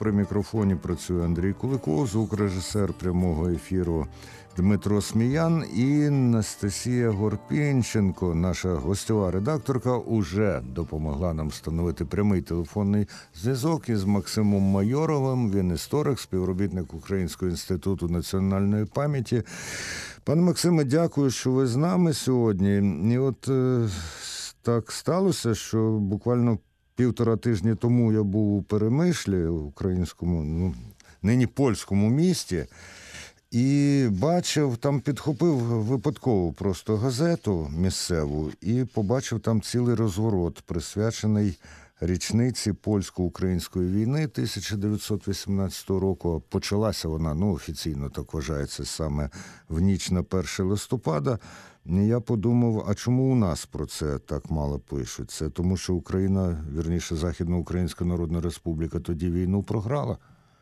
При мікрофоні працює Андрій Куликов, звукорежисер прямого ефіру Дмитро Сміян і Анастасія Горпінченко, наша гостьова редакторка, уже допомогла нам встановити прямий телефонний зв'язок із Максимом Майоровим. Він історик, співробітник Українського інституту національної пам'яті. Пане Максиме, дякую, що ви з нами сьогодні. І от так сталося, що буквально 1,5 тижні тому я був у Перемишлі, українському, нині польському місті, і бачив, там підхопив випадково просто газету місцеву і побачив там цілий розворот, присвячений річниці польсько-української війни 1918 року. Почалася вона, офіційно так вважається, саме в ніч на 1 листопада. І я подумав, а чому у нас про це так мало пишуть? Це тому, що Україна, вірніше, Західноукраїнська Народна Республіка тоді війну програла?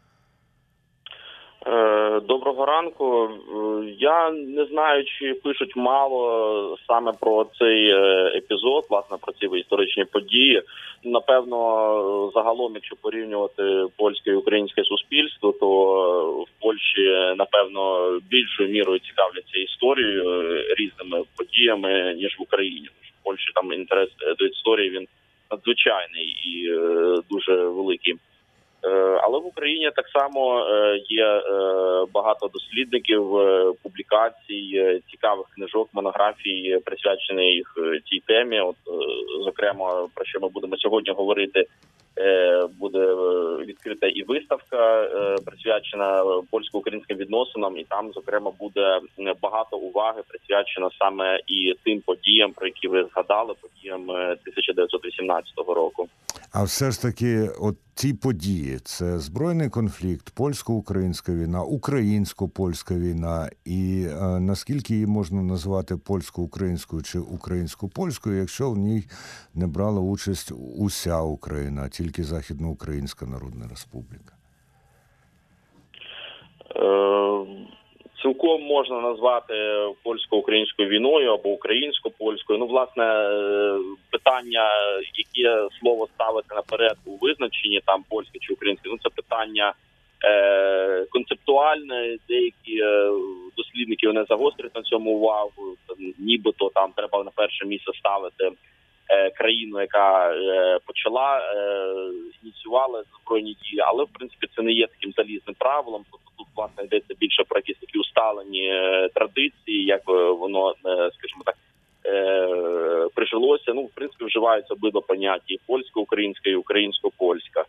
Доброго ранку. Я не знаю, чи пишуть мало саме про цей епізод, власне, про ці історичні події. Напевно, загалом, якщо порівнювати польське і українське суспільство, то в Польщі, напевно, більшою мірою цікавляться історією, різними подіями, ніж в Україні. В Польщі там інтерес до історії, він надзвичайний і дуже великий. Але в Україні так само є багато дослідників, публікацій, цікавих книжок, монографій, присвячених цій темі. От, зокрема, про що ми будемо сьогодні говорити, буде відкрита і виставка, присвячена польсько-українським відносинам, і там, зокрема, буде багато уваги присвячено саме і тим подіям, про які ви згадали, подіям 1918 року. А все ж таки, от ці події – це збройний конфлікт, польсько-українська війна, українсько-польська війна. І наскільки її можна назвати польсько-українською чи українсько-польською, якщо в ній не брала участь уся Україна, а тільки Західноукраїнська Народна Республіка? Цілком можна назвати польсько-українською війною або українсько-польською. Власне, питання, яке слово ставити наперед у визначенні, там польське чи українське, це питання концептуальне. Деякі дослідники не загострюють на цьому увагу. Нібито там треба на перше місце ставити країну, яка почала, ініціювала збройні дії, але, в принципі, це не є таким залізним правилом. Тут, власне, йдеться більше про якісь такі усталені традиції, як воно, скажімо так, прижилося. В принципі, вживаються обидва поняття – і польсько-українська, і українсько-польська.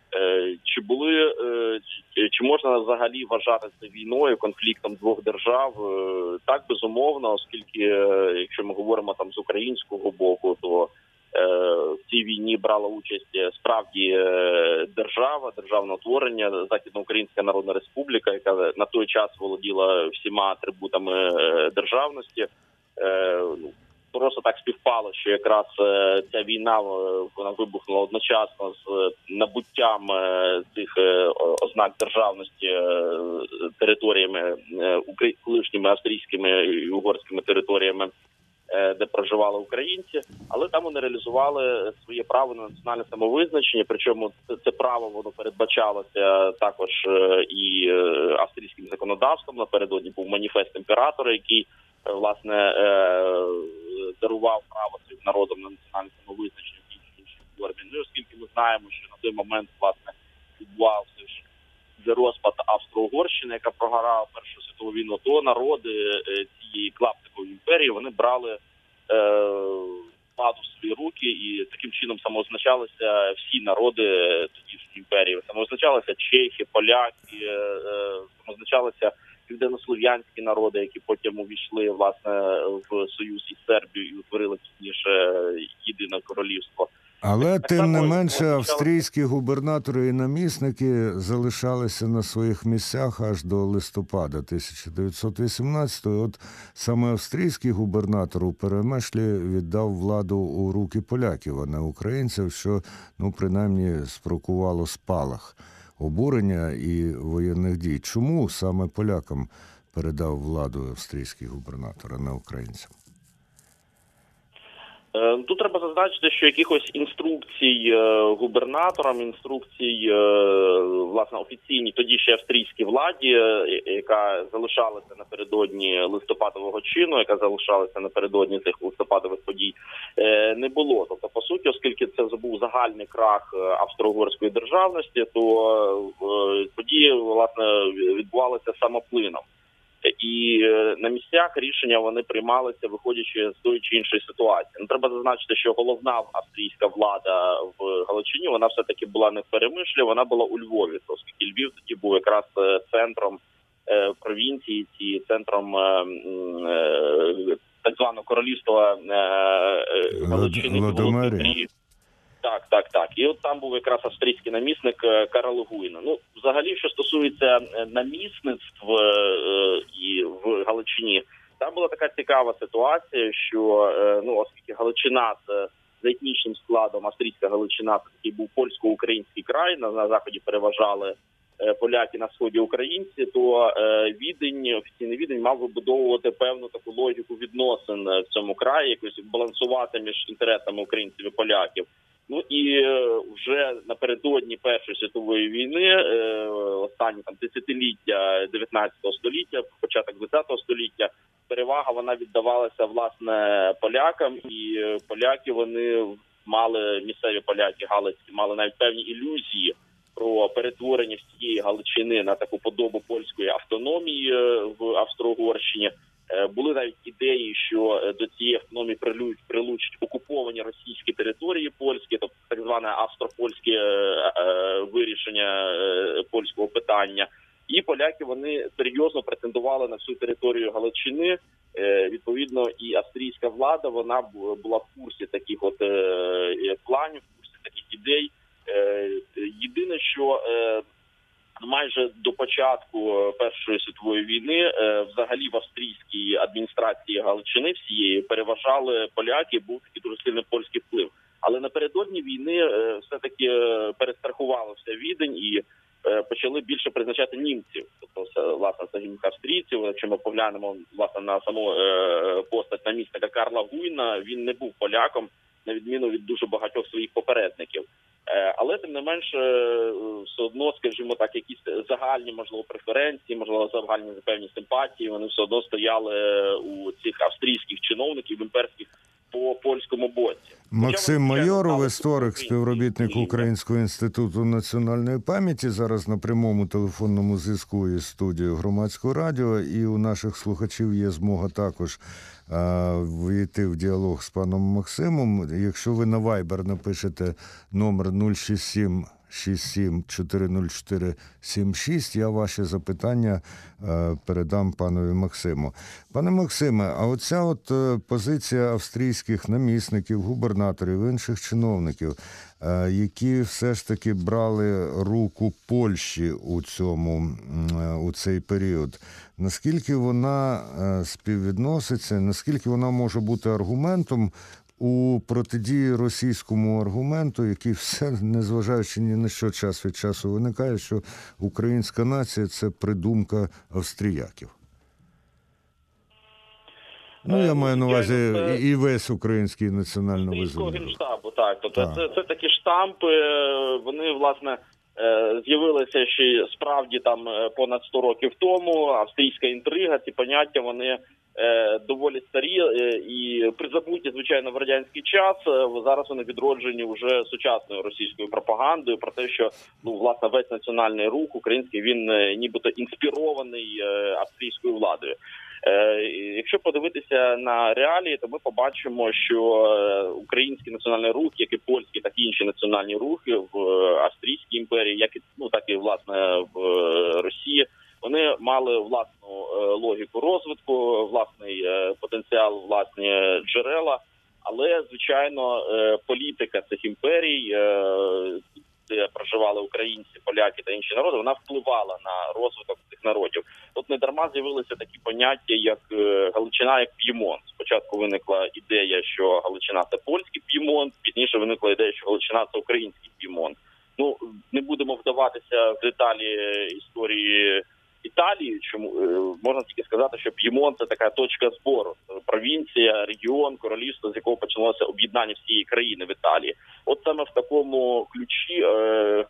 Чи можна взагалі вважати це війною, конфліктом двох держав? Так, безумовно, оскільки, якщо ми говоримо там з українського боку, то в цій війні брала участь справді держава, державне утворення, Західноукраїнська Народна Республіка, яка на той час володіла всіма атрибутами державності. Просто так співпало, що якраз ця війна, вона вибухнула одночасно з набуттям цих ознак державності територіями, колишніми австрійськими і угорськими територіями, де проживали українці, але там вони реалізували своє право на національне самовизначення, причому це право воно передбачалося також і австрійським законодавством. Напередодні був маніфест імператора, який, власне, дарував право цим народам на національне самовизначення в тій чи іншій формі. Оскільки ми знаємо, що на той момент, власне, відбувався розпад Австро-Угорщини, яка програла Першу світову війну, то народи цієї клаптикової імперії, вони брали владу в свої руки і таким чином самоозначалися всі народи тодішньої імперії. Самоозначалися чехи, поляки, самоозначалися південнослов'янські народи, які потім увійшли, власне, в союз із Сербією і утворили пізніше єдине королівство. Але, тим не менше, австрійські губернатори і намісники залишалися на своїх місцях аж до листопада 1918-го. От саме австрійський губернатор у Перемишлі віддав владу у руки поляків, а не українців, що, принаймні, спровокувало спалах обурення і воєнних дій. Чому саме полякам передав владу австрійський губернатор, а не українцям? Тут треба зазначити, що якихось інструкцій губернаторам, інструкцій, власне, офіційній тоді ще австрійській владі, яка залишалася напередодні листопадового чину, яка залишалася напередодні цих листопадових подій, не було. Тобто, по суті, оскільки це був загальний крах австро-угорської державності, то події, власне, відбувалися самоплином. І на місцях рішення вони приймалися, виходячи з тої чи іншої ситуації. Ну, треба зазначити, що головна австрійська влада в Галичині, вона все-таки була не в Перемишлі, вона була у Львові, оскільки Львів тоді був якраз центром провінції, центром так званого королівства Галичини. Лодомерії. Так. І от там був якраз австрійський намісник Карл Гуйна. Ну, взагалі, що стосується намісництв і в Галичині, там була така цікава ситуація, що, оскільки Галичина за етнічним складом, австрійська Галичина, це такий був польсько-український край, на заході переважали поляки, на сході українці, то офіційний Відень мав вибудовувати певну таку логіку відносин в цьому краї, якось балансувати між інтересами українців і поляків. Ну і вже напередодні Першої світової війни, останні там десятиліття 19 століття, початок 20 століття, перевага вона віддавалася, власне, полякам, і поляки, вони мали, місцеві поляки галицькі, мали навіть певні ілюзії про перетворення всієї Галичини на таку подобу польської автономії в Австро-Угорщині. Були навіть ідеї, що до цієї автономії прилучать окуповані російські території польські, тобто так зване австро-польське вирішення польського питання. І поляки, вони серйозно претендували на всю територію Галичини. Відповідно, і австрійська влада, вона була в курсі таких от планів, в курсі таких ідей. Єдине, що майже до початку Першої світової війни взагалі в австрійській адміністрації Галичини всієї переважали поляки, був такий дуже сильний польський вплив. Але напередодні війни все-таки перестрахувалося Відень і почали більше призначати німців. Тобто, власне, загінних австрійців, якщо ми поглянемо, власне, на саму постать намісника Карла Гуйна, він не був поляком, на відміну від дуже багатьох своїх попередників. Але, тим не менше, все одно, скажімо так, якісь загальні, можливо, преференції, можливо, загальні певні симпатії, вони все одно стояли у цих австрійських чиновників імперських по польському боці. Максим Майоров, історик, співробітник Українського інституту національної пам'яті, зараз на прямому телефонному зв'язку із студією Громадського радіо, і у наших слухачів є змога також війти в діалог з паном Максимом. Якщо ви на Viber напишете номер 067 67 404 76, я ваші запитання передам панові Максиму. Пане Максиме, а оця от позиція австрійських намісників, губернаторів, інших чиновників, які все ж таки брали руку Польщі у цей період, наскільки вона співвідноситься, наскільки вона може бути аргументом у протидії російському аргументу, який все, незважаючи ні на що, час від часу виникає, що українська нація – це придумка австріяків. Ну, я маю на увазі і весь український національно-визвольний рух. Генштабу, так. Тобто це такі штампи, вони, власне, з'явилися ще справді там понад 100 років тому. Австрійська інтрига, ці поняття, вони доволі старі і призабуті, звичайно, в радянський час. Зараз вони відроджені вже сучасною російською пропагандою про те, що, власне, весь національний рух український, він нібито інспірований австрійською владою. Якщо подивитися на реалії, то ми побачимо, що український національний рух, як і польський, так і інші національні рухи в Австрійській імперії, так і власне в Росії, вони мали власну логіку розвитку, власний потенціал, власні джерела, але, звичайно, політика цих імперій, де проживали українці, поляки та інші народи, вона впливала на розвиток цих народів. Тут недарма з'явилися такі поняття, як Галичина, як П'ємонт. Спочатку виникла ідея, що Галичина – це польський П'ємонт, пізніше виникла ідея, що Галичина – це український П'ємонт. Не будемо вдаватися в деталі історії Італії, чому можна тільки сказати, що П'ємонт – це така точка збору, провінція, регіон, королівство, з якого почалося об'єднання всієї країни в Італії. От саме в такому ключі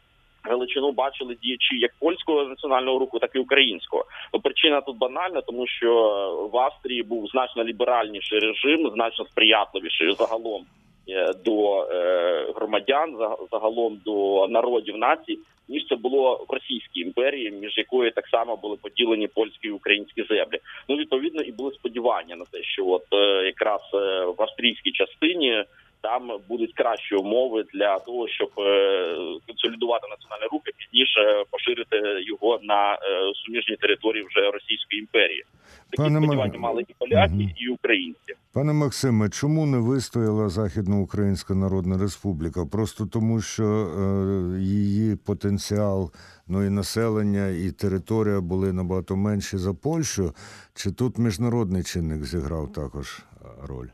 Галичину бачили діячі як польського національного руху, так і українського. Причина тут банальна, тому що в Австрії був значно ліберальніший режим, значно сприятливіший загалом до громадян, загалом до народів націй, ніж це було в Російській імперії, між якою так само були поділені польські і українські землі. Відповідно, і були сподівання на те, що якраз в австрійській частині там будуть кращі умови для того, щоб консолідувати національний рух і пізніше поширити його на суміжні території вже Російської імперії. Такі сподівання мали і поляки, і українці. Пане Максиме, чому не вистояла Західноукраїнська Народна Республіка? Просто тому, що її потенціал, і населення, і територія були набагато менші за Польщу? Чи тут міжнародний чинник зіграв також роль?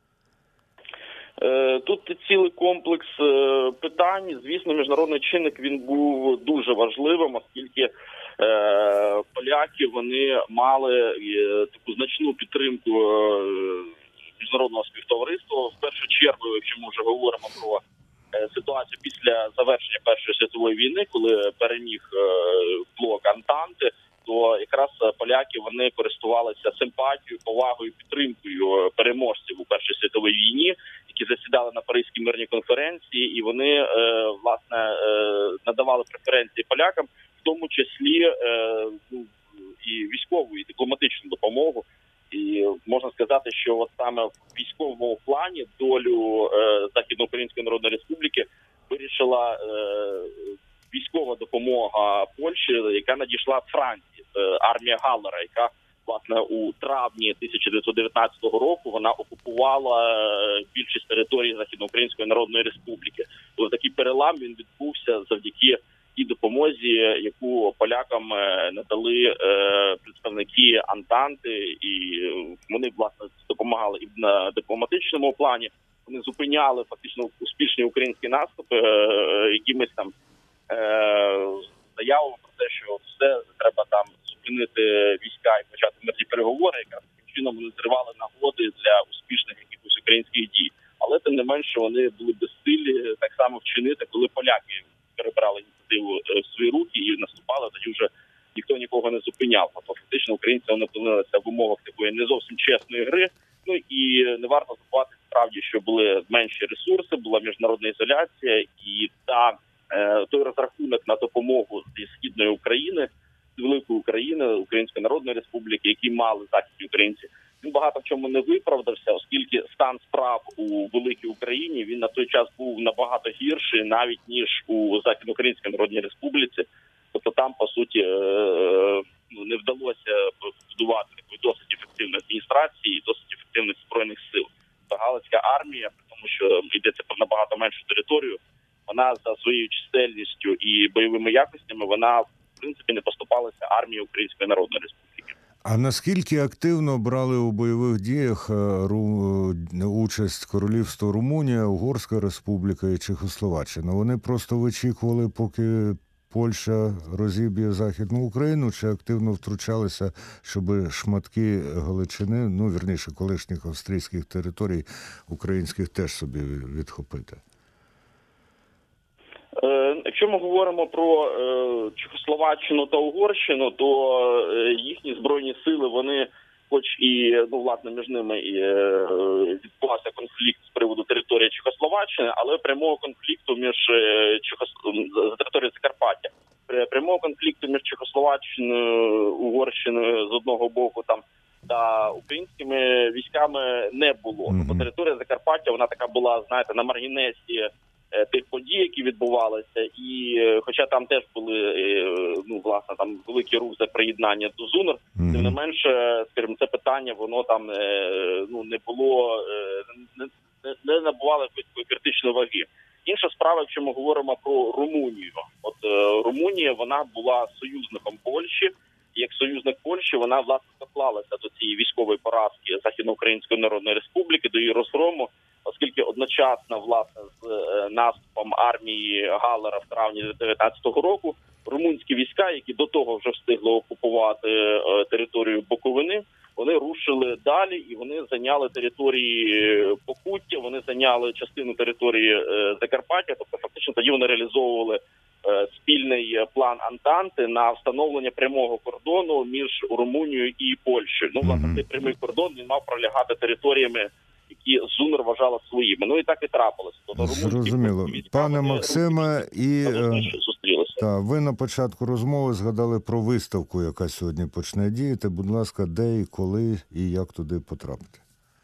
Тут цілий комплекс питань. Звісно, міжнародний чинник він був дуже важливим, оскільки поляки вони мали таку значну підтримку міжнародного співтовариства. В першу чергу, якщо ми вже говоримо про ситуацію після завершення Першої світової війни, коли переміг блок Антанти, то якраз поляки вони користувалися симпатією, повагою, підтримкою переможців у Першій світовій війні, які засідали на Паризькій мирній конференції, і вони власне надавали преференції полякам, в тому числі і військову, і дипломатичну допомогу. І можна сказати, що саме в військовому плані долю Західноукраїнської Народної Республіки вирішила військова допомога Польщі, яка надійшла з Франції, армія Галлера, яка власне у травні 1919 року вона окупувала більшість території Західноукраїнської Народної Республіки. Тобто такий перелам він відбувся завдяки тій допомозі, яку полякам надали представники Антанти, і вони власне допомагали і на дипломатичному плані. Вони зупиняли фактично успішні українські наступи якимись там заявами про те, що все треба там зупинити війська і почати мирні переговори, яка таким чином вони зривали нагоди для успішних якихось українських дій. Але тим не менше вони були безсилі так само вчинити, коли поляки перебрали ініціативу в свої руки і наступали, тоді вже ніхто нікого не зупиняв. Тобто фактично українці вони опинилися в умовах такої не зовсім чесної гри. І не варто забувати справді, що були менші ресурси, була міжнародна ізоляція, і той розрахунок на допомогу зі Східної України, з Великої України, Української Народної Республіки, які мали західні українці, він багато в чому не виправдався, оскільки стан справ у Великій Україні, він на той час був набагато гірший, навіть ніж у Західноукраїнській Народній Республіці. Тобто там, по суті, не вдалося будувати такої досить ефективної адміністрації і досить ефективних збройних сил. Галицька армія, тому що йдеться про набагато меншу територію, вона за своєю чисельністю і бойовими якостями, вона, в принципі, не поступалася армії Української Народної Республіки. А наскільки активно брали у бойових діях участь Королівство Румунія, Угорська Республіка і Чехословаччина? Вони просто вичікували, поки Польща розіб'є Західну Україну, чи активно втручалися, щоб шматки Галичини, вірніше, колишніх австрійських територій українських теж собі відхопити? Якщо ми говоримо про Чехословаччину та Угорщину, то їхні збройні сили, вони, хоч і, власне, між ними відбувався конфлікт з приводу території Чехословаччини, але прямого конфлікту між територією Закарпаття, прямого конфлікту між Чехословаччиною, Угорщиною з одного боку там та українськими військами не було. Бо територія Закарпаття, вона така була, знаєте, на маргінесі тих подій, які відбувалися, і хоча там теж були, власне, там великий рух за приєднання до ЗУНР, тим не менше, скажімо, це питання, воно там, не було, не набувало якоїсь критичної ваги. Інша справа, якщо ми говоримо про Румунію. Румунія, вона була союзником Польщі, і як союзник Польщі, вона, власне, доклалася до цієї військової поразки Західноукраїнської Народної Республіки, до її розгрому, оскільки одночасно, власне, з наступом армії Галлера в травні 19-го року румунські війська, які до того вже встигли окупувати територію Буковини, вони рушили далі і вони зайняли території Покуття, вони зайняли частину території Закарпаття, тобто фактично тоді вони реалізовували спільний план Антанти на встановлення прямого кордону між Румунією і Польщею. Ну, власне, цей прямий кордон він мав пролягати територіями, які ЗУНР вважала своїми. Ну і так і трапилося. Тобто, зрозуміло. Пане Максиме, зустрілися. Ви на початку розмови згадали про виставку, яка сьогодні почне діяти. Будь ласка, де і коли і як туди потрапити?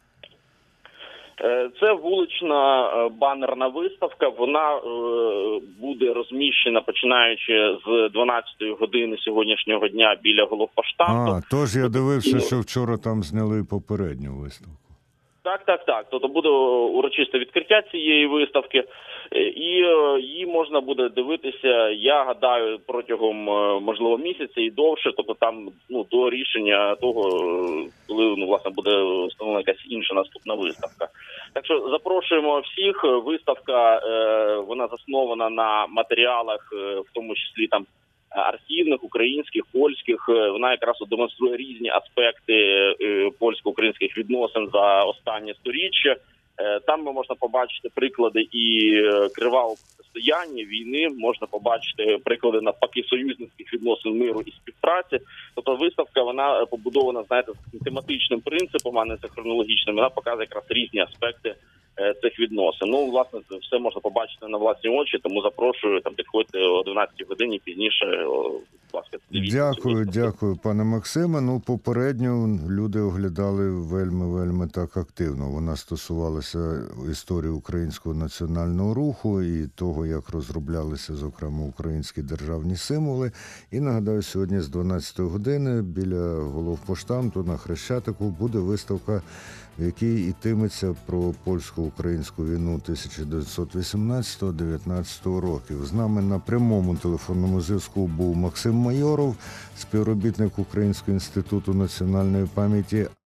Це вулична банерна виставка. Вона буде розміщена починаючи з 12-ї години сьогоднішнього дня біля головпоштамту. Тож я дивився, що вчора там зняли попередню виставку. Так. Тобто буде урочисте відкриття цієї виставки, і її можна буде дивитися, я гадаю, протягом, можливо, місяця і довше, тобто там до рішення того, коли власне буде встановлена якась інша наступна виставка. Так що запрошуємо всіх. Виставка, вона заснована на матеріалах, в тому числі там архівних, українських, польських. Вона якраз демонструє різні аспекти польсько-українських відносин за останнє сторіччя. Там можна побачити приклади і кривавого протистояння, війни, можна побачити приклади навпаки союзницьких відносин, миру і співпраці. Тобто виставка, вона побудована, знаєте, з тематичним принципом, а не з хронологічним. Вона показує якраз різні аспекти цих відносин. Ну, власне, це все можна побачити на власні очі, тому запрошую, підходьте о 12 годині, пізніше, будь ласка. Дякую, пане Максиме. Попередньо люди оглядали вельми так активно. Вона стосувалася історії українського національного руху і того, як розроблялися, зокрема, українські державні символи. І, нагадаю, сьогодні з 12 години біля головпоштамту на Хрещатику буде виставка, в якій йтиметься про польсько-українську війну 1918-19 років. З нами на прямому телефонному зв'язку був Максим Майоров, співробітник Українського інституту національної пам'яті.